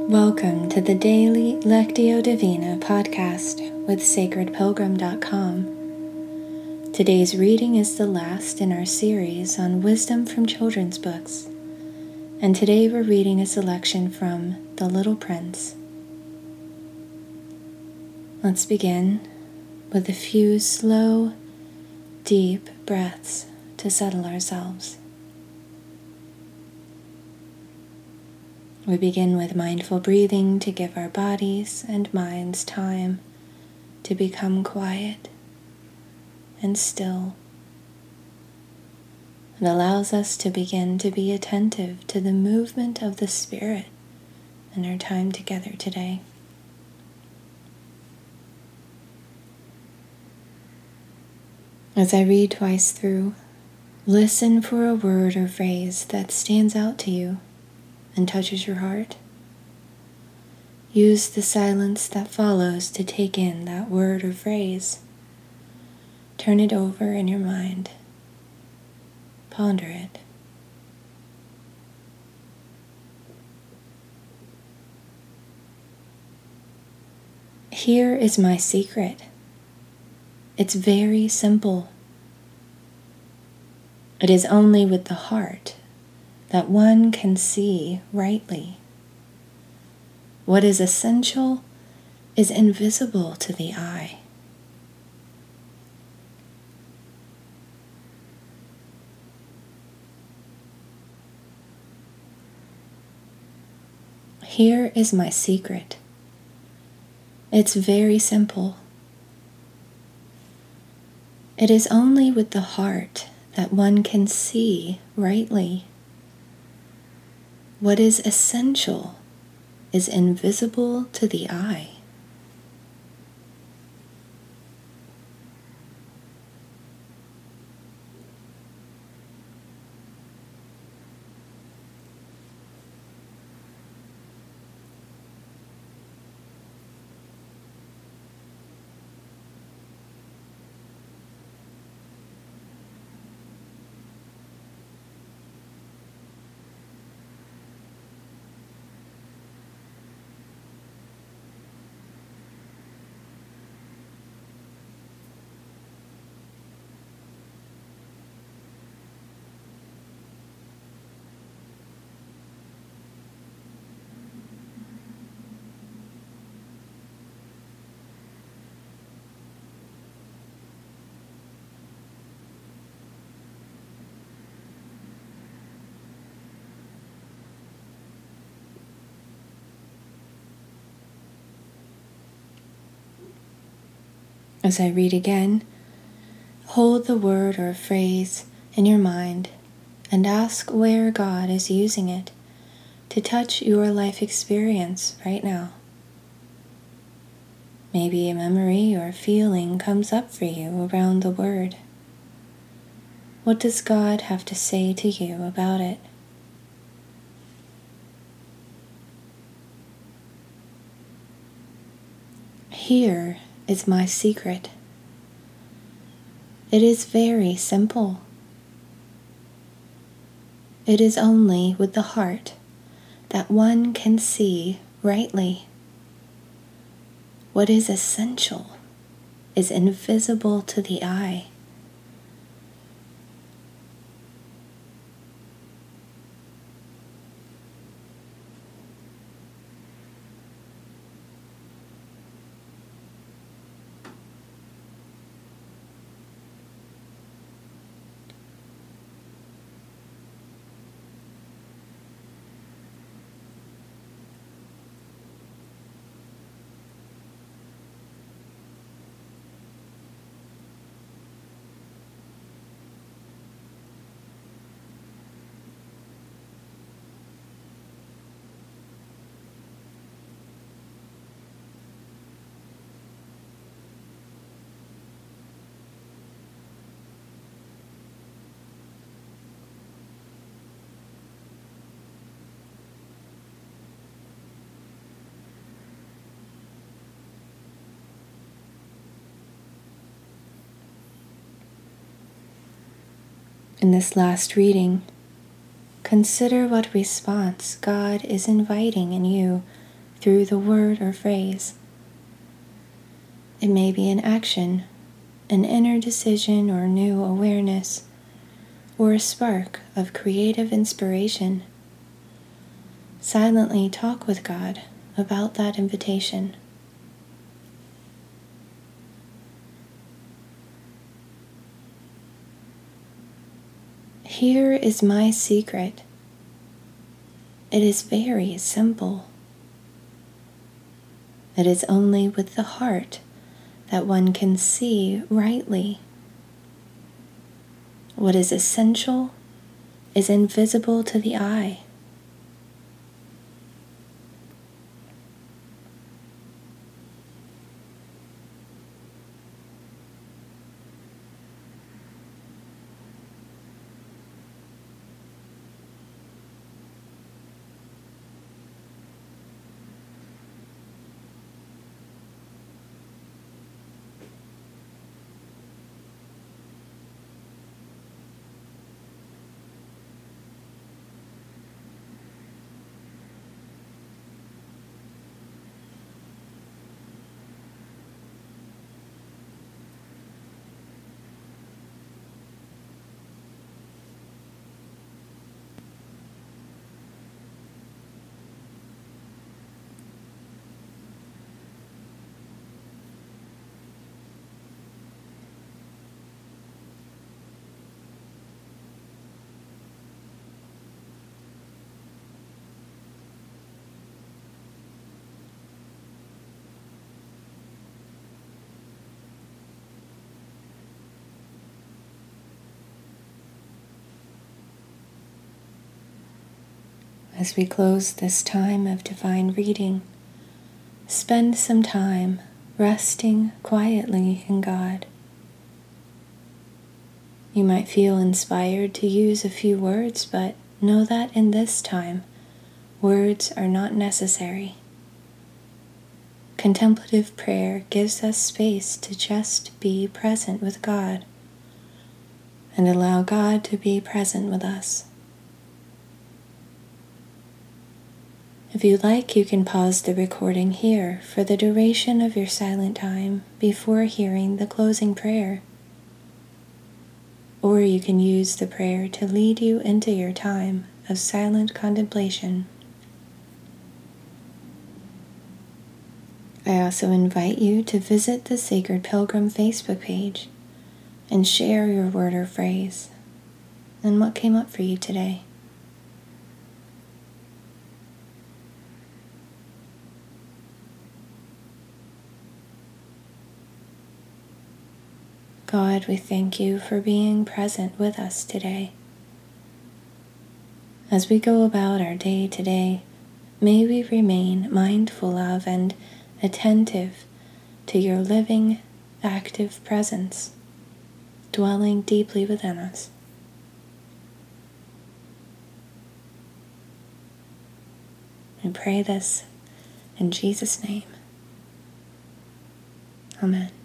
Welcome to the Daily Lectio Divina podcast with sacredpilgrim.com. Today's reading is the last in our series on wisdom from children's books, and today we're reading a selection from The Little Prince. Let's begin with a few slow, deep breaths to settle ourselves. We begin with mindful breathing to give our bodies and minds time to become quiet and still. It allows us to begin to be attentive to the movement of the Spirit in our time together today. As I read twice through, listen for a word or phrase that stands out to you and touches your heart. Use the silence that follows to take in that word or phrase. Turn it over in your mind. Ponder it. Here is my secret. It's very simple. It is only with the heart that one can see rightly. What is essential is invisible to the eye. Here is my secret. It's very simple. It is only with the heart that one can see rightly. What is essential is invisible to the eye. As I read again, hold the word or phrase in your mind and ask where God is using it to touch your life experience right now. Maybe a memory or feeling comes up for you around the word. What does God have to say to you about it? Here is my secret. It is very simple. It is only with the heart that one can see rightly. What is essential is invisible to the eye. In this last reading, consider what response God is inviting in you through the word or phrase. It may be an action, an inner decision or new awareness, or a spark of creative inspiration. Silently talk with God about that invitation. Here is my secret. It is very simple. It is only with the heart that one can see rightly. What is essential is invisible to the eye. As we close this time of divine reading, spend some time resting quietly in God. You might feel inspired to use a few words, but know that in this time, words are not necessary. Contemplative prayer gives us space to just be present with God and allow God to be present with us. If you like, you can pause the recording here for the duration of your silent time before hearing the closing prayer. Or you can use the prayer to lead you into your time of silent contemplation. I also invite you to visit the Sacred Pilgrim Facebook page and share your word or phrase and what came up for you today. God, we thank you for being present with us today. As we go about our day today, may we remain mindful of and attentive to your living, active presence, dwelling deeply within us. We pray this in Jesus' name. Amen.